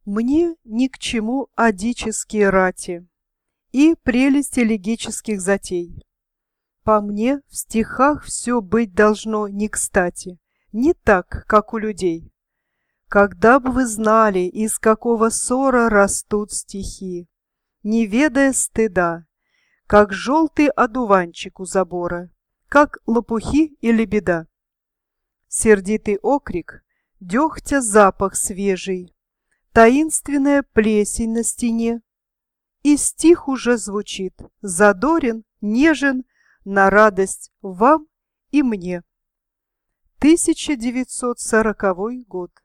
Мне ни к чему адические рати и прелесть элегических затей. По мне, в стихах все быть должно не кстати, не так, как у людей. Когда б вы знали, из какого ссора растут стихи, не ведая стыда, как желтый одуванчик у забора, как лопухи и лебеда. Сердитый окрик, дегтя запах свежий, таинственная плесень на стене. И стих уже звучит, задорен, нежен, на радость вам и мне. 1940 год.